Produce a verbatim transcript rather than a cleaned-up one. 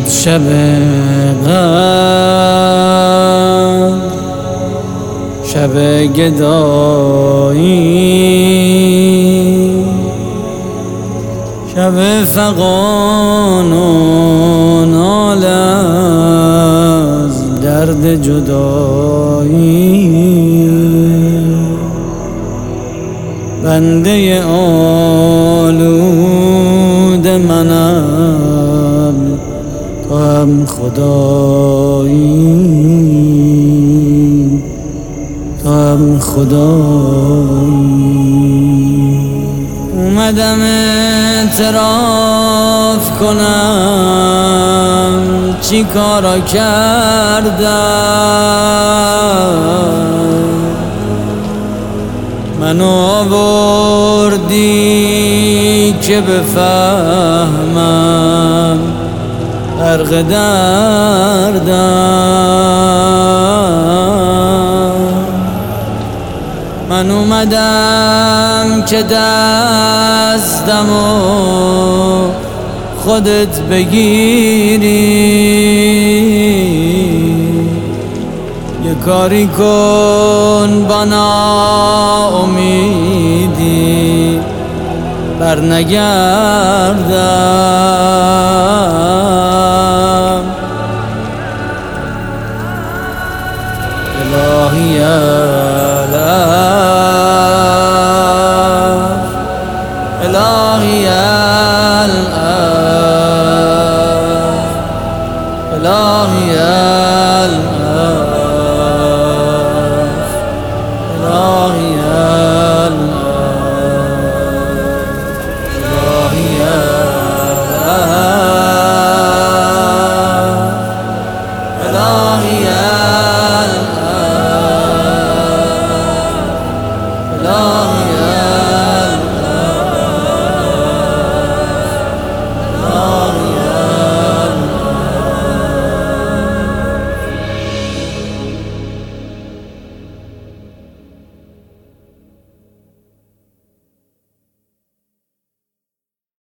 شب قدر شب گدایی شب فغان و ناله از درد جدایی بنده آلود منم تو هم خدایی تو هم خدایی اومدم اعتراف کنم چی کارا کردم منو آوردی که بفهمم غرق دردم من اومدم که دستمو خودت بگیری یه کاری کن با ناامیدی بر نگردم الهی الف الهی الف الهی الف Allah